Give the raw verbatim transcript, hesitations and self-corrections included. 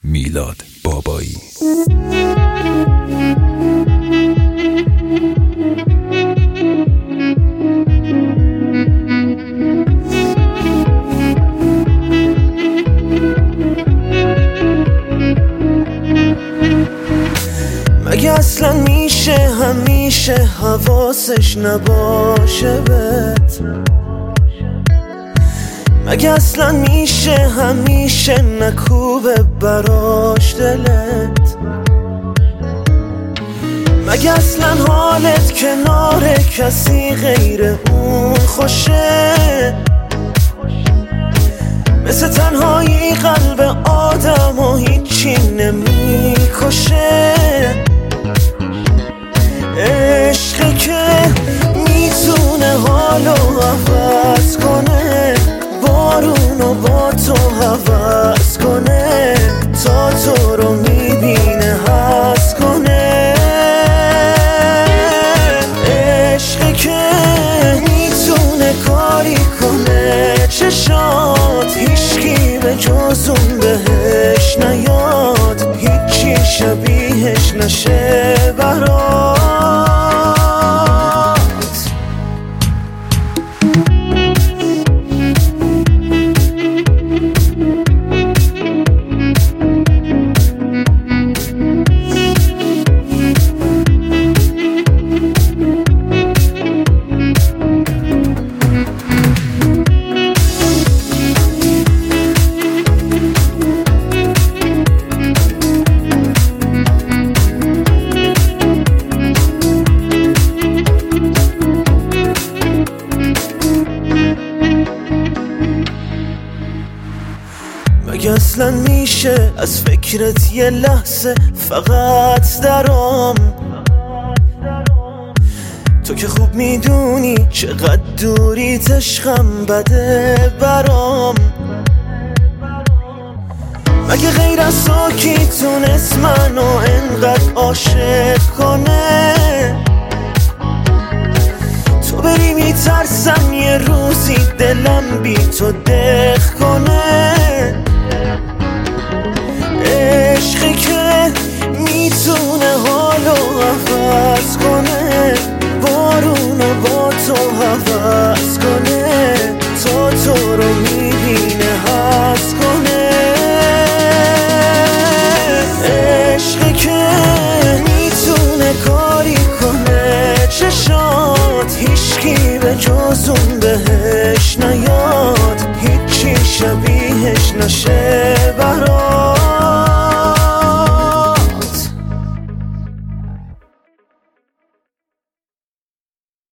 میلاد بابایی. مگه اصلا میشه همیشه حواسش نباشه بهت؟ مگه اصلا میشه همیشه نکوبه براش دلت؟ مگه اصلا حالت کنار کسی غیر اون خوشه؟ مثل تنهایی قلب آدم و هیچی نمیکشه. عشقی که میتونه حالو عوض کنه، بارونو با تو حوض کنه، تا تو رو میبینه حس کنه. عشقی که میتونه کاری کنه چشات هیچکی به جز اون بهش نیاد، هیچی شبیهش نشه برات. مگه اصلا میشه از فکرت یه لحظه فقط درام؟ تو که خوب میدونی چقدر دوری عشقم بده برام. مگه غیر از تو کی تونست منو انقدر عاشق کنه؟ تو بری میترسم یه روزی دلم بی تو دق کنه.